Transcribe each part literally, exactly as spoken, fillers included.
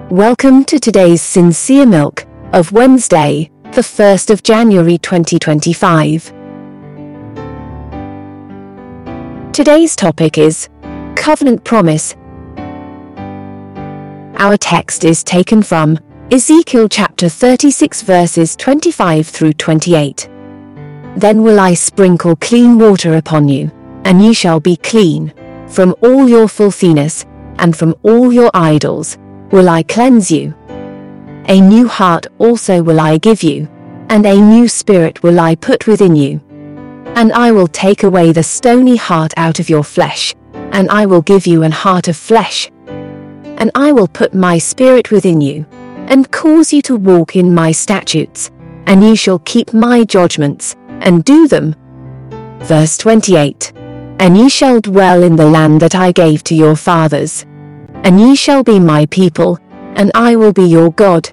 Welcome to today's Sincere Milk of Wednesday, the first of January twenty twenty-five. Today's topic is Covenant Promise. Our text is taken from Ezekiel chapter thirty-six verses twenty-five through twenty-eight. Then will I sprinkle clean water upon you, and ye shall be clean. From all your filthiness, and from all your idols, will I cleanse you. A new heart also will I give you, and a new spirit will I put within you. And I will take away the stony heart out of your flesh, and I will give you an heart of flesh. And I will put my spirit within you, and cause you to walk in my statutes, and ye shall keep my judgments, and do them. Verse twenty-eight. And ye shall dwell in the land that I gave to your fathers. And ye shall be my people, and I will be your God.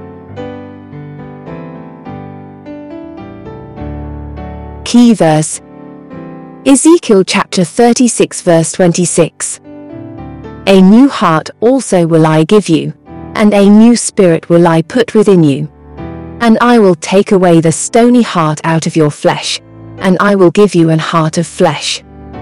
Key verse. Ezekiel chapter thirty-six verse twenty-six. A new heart also will I give you, and a new spirit will I put within you. And I will take away the stony heart out of your flesh, and I will give you an heart of flesh.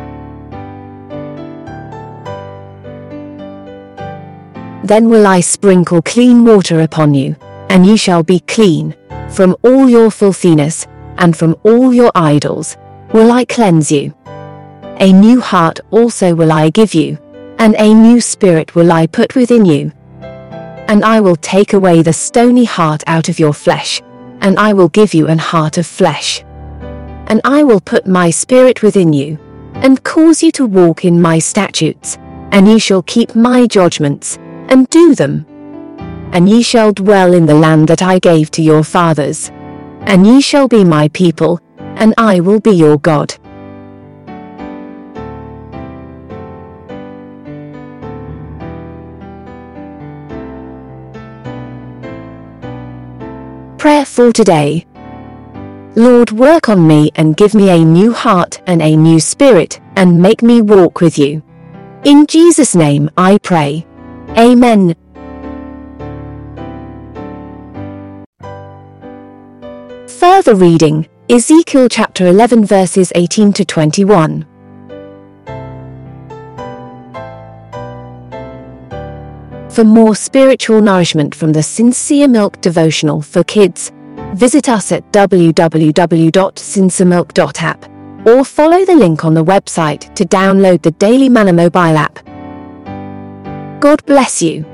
Then will I sprinkle clean water upon you, and ye shall be clean. From all your filthiness, and from all your idols, will I cleanse you. A new heart also will I give you, and a new spirit will I put within you. And I will take away the stony heart out of your flesh, and I will give you an heart of flesh. And I will put my spirit within you, and cause you to walk in my statutes, and ye shall keep my judgments, and do them. And ye shall dwell in the land that I gave to your fathers. And ye shall be my people, and I will be your God. Prayer for today. Lord, work on me and give me a new heart and a new spirit, and make me walk with you. In Jesus' name I pray. Amen. Further reading, Ezekiel chapter eleven verses eighteen to twenty-one. For more spiritual nourishment from the Sincere Milk devotional for kids, visit us at w w w dot sincere milk dot app or follow the link on the website to download the Daily Manna mobile app. God bless you.